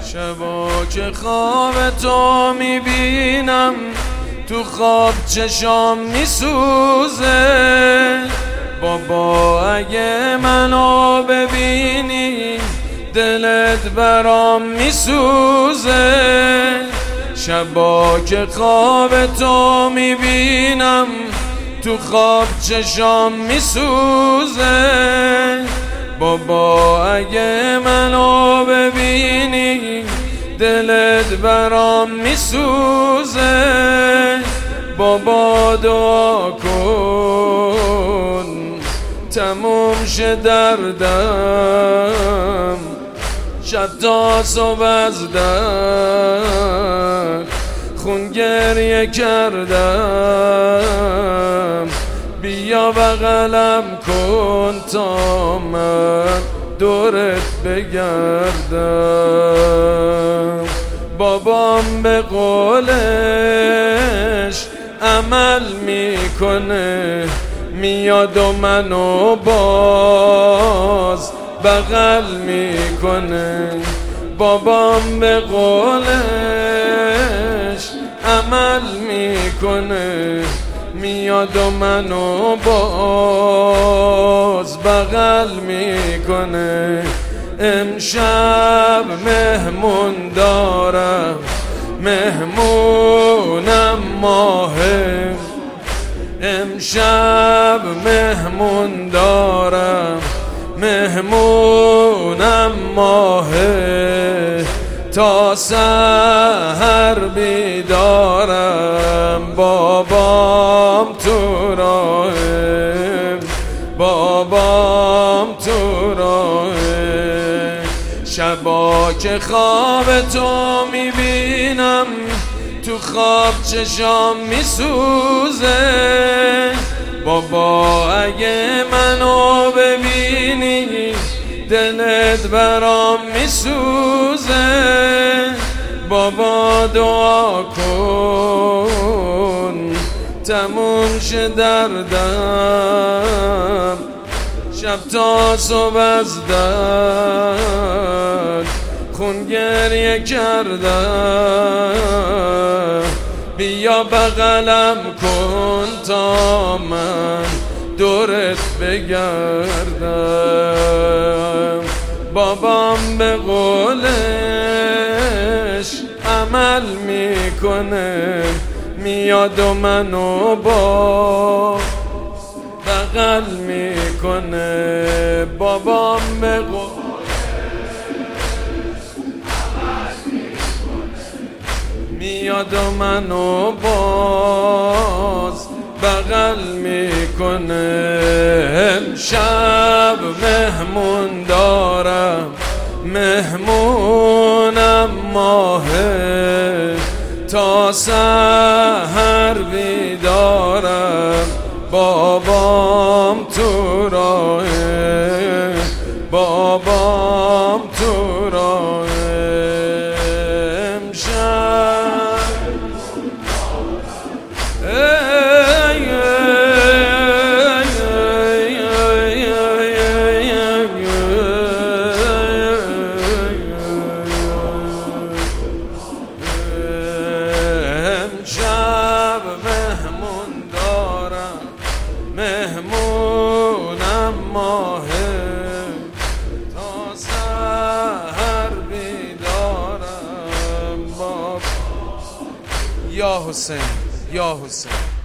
شبا که خواب تو میبینم، تو خواب چشام میسوزه. بابا اگه منو ببینی دلت برام میسوزه. شبا که خواب تو میبینم، تو خواب چشام میسوزه. بابا اگه منو ببینی دلت برام میسوزه. بابا دعا کن تموم شه دردم، شب تا صبح از درد خون گریه کردم. بیا بغلم کن تا من دورت بگردم. بابام به قولش عمل میکنه، میاد و منو باز بغل میکنه. بابام به قولش عمل میکنه، میاد و منو باز بغل میکنه. امشب مهمون دارم، مهمونم ماهه. امشب مهمون دارم، مهمونم ماهه. تا سحر بیدارم، بابام تو راهه، بابام تو راهه. شبا که خواب تو میبینم، تو خواب چشام میسوزه. بابا اگه منو ببینی دلت برام میسوزه. بابا دعا کن تموم شه دردم، شب تا صبح از درد خون گریه کردم. بیا بغلم کن تا من دورت بگردم. بابام به قولش عمل میکنه، میاد و منو با بغل میکنه. بابام به قولش عمل میکنه، میاد و منو باز بغل میکنه. امشب مهمون دارم، مهمونم ماهه. تا سحر بیدارم، بابام تو راهه، بابام تو راهه. امشب مهمون دارم، مهمونم ماهه. تا سحر بیدارم، بابا. یا حسین، یا حسین.